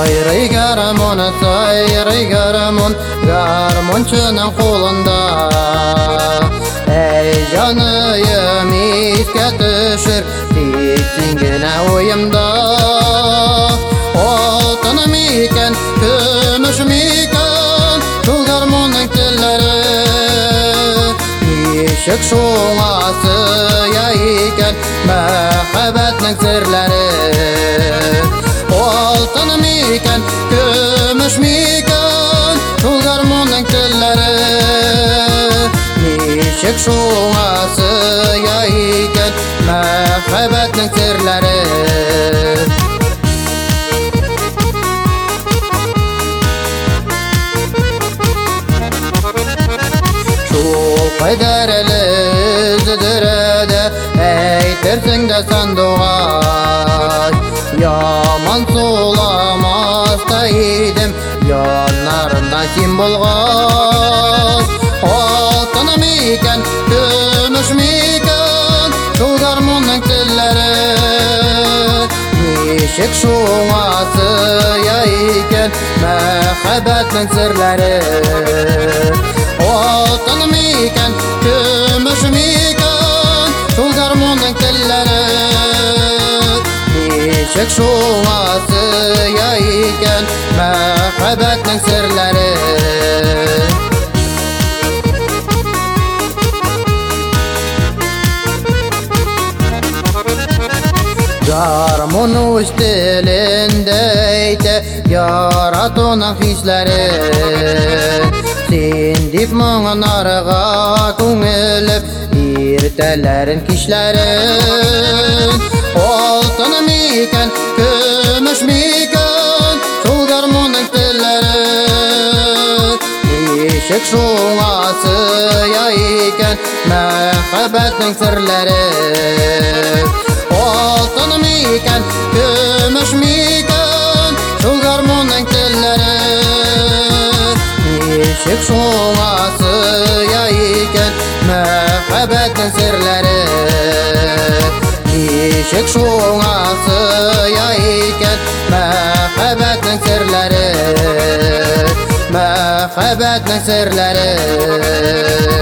Sayray garamon garmonçunun kolunda. Ey canıyım iske düşür diktingine uyumda. Altınım iken gümüşüm iken şu garmonun tilleri. Işık şuması ya iken mehabbetinin sırları. Altınım iken gümüş iken şu garmonun tilleri. Işık şuması ya iken mehabbetinin sırları. Kaderlidir de eytirsin de sen doğay. Yaman sulamazda idim yanlarında kim bulgaz. Altınım iken gümüşüm iken şu garmonun tilleri. Işık şuması ya iken mehabbetinin sırları. Altınım iken gümüşüm iken şu garmonun tilleri. Işık şuması ya iken mehabbetinin sırları. Garmonu istilindeydi yaratınan hisleri. Sindip muğun arığa köngülüp irtelerin kişlerin. Altınım iken gümüşüm iken şu garmonun tilleri. Işık şuması ya iken mehabbetinin sırları. Altınım iken gümüşüm iken şu garmonun tilleri. Işık şuması ya iken mehabbetinin sırları. Işık şuması ya iken mehabbetinin sırları. Mehabbetinin sırları.